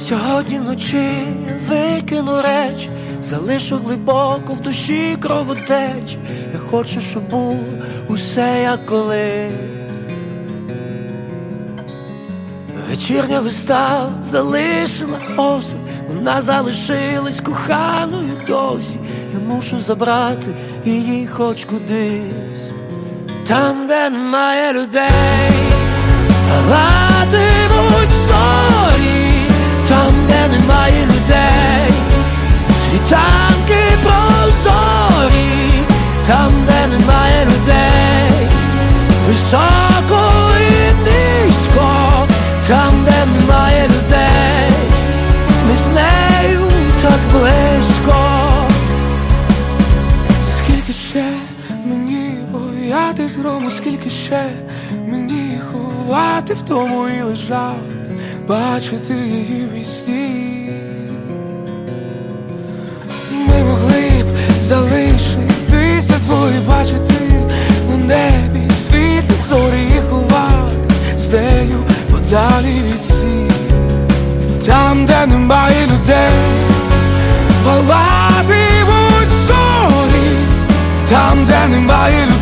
Сьогодні вночі я викину речі, залишу глибоко в душі кровотеч. Я хочу, щоб було усе як колись. Вечірня вистава залишила осад, вона залишилась коханою досі. Я мушу забрати її хоч кудись, там, де немає людей, палатимуть зорі. Там, де немає людей, світанки прозорі. Там, де немає людей, високо і низько. Там, де немає людей, ми з нею так близько. Скільки ще мені боятись грому, скільки ще мені ховати вдому і лежати, бачити її вісні. Ми могли б залишитися двоє, бачити на небі світлі зорі і ховати з нею подалі від всіх. Там, де немає людей, палатимуть зорі. Там, де немає людей,